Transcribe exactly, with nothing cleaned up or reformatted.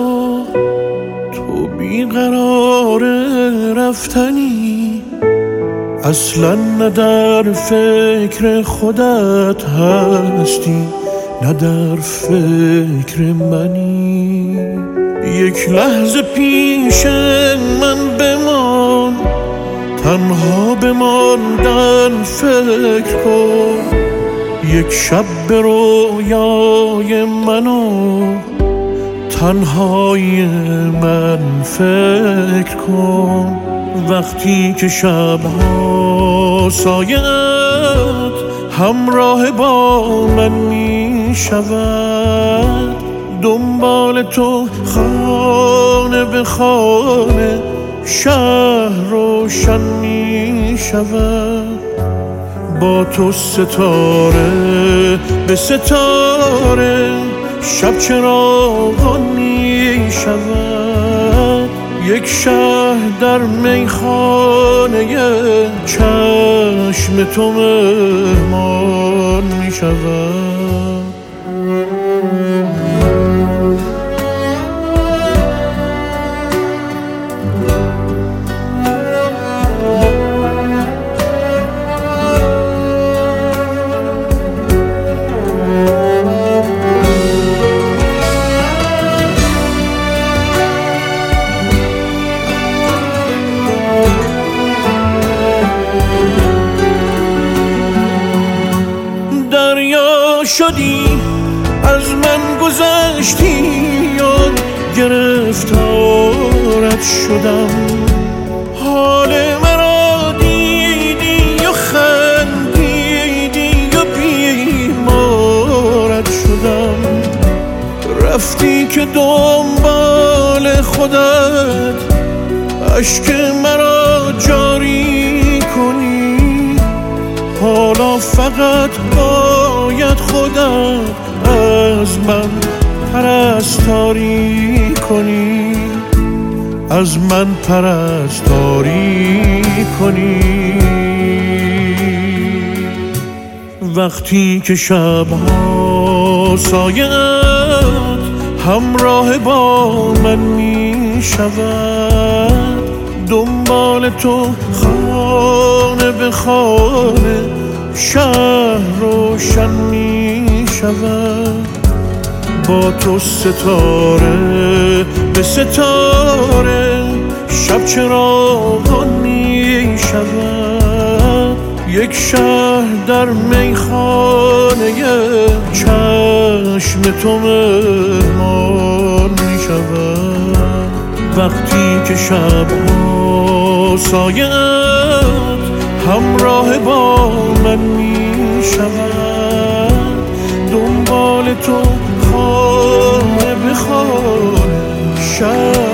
تو بیقرار رفتنی، اصلا نه در فکر خودت هستی نه در فکر منی. یک لحظه پیش من بمان، تنها بماندن فکر کن. یک شب به رویای منو تنهای من فکر کن. وقتی که شبها سایت همراه با من می شود، دنبال تو خانه به خانه شهر روشن می شود. با تو ستاره به ستاره شب چراغان می شود. یک شهر در میخانه چشم تو مهمان می شود. شدی از من گذشتی، یاد گرفتارت شدم. حال مرا دیدی و خندیدی و بیمارت شدم. رفتی که دنبال خودت اشک مرا جاری کنی. حالا فقط باید خودت از من پرستاری کنی، از من پرستاری کنی. وقتی که شبها سایت همراه با من می شود، دنبال تو خانه به خانه شهر روشن می شود. با تو ستاره به ستاره شب چراغان می شود. یک شهر در میخانه چشم تو مهمان می شود. وقتی که شبها سایت همراه با من می شود، دنبال تو خانه به خانه شهر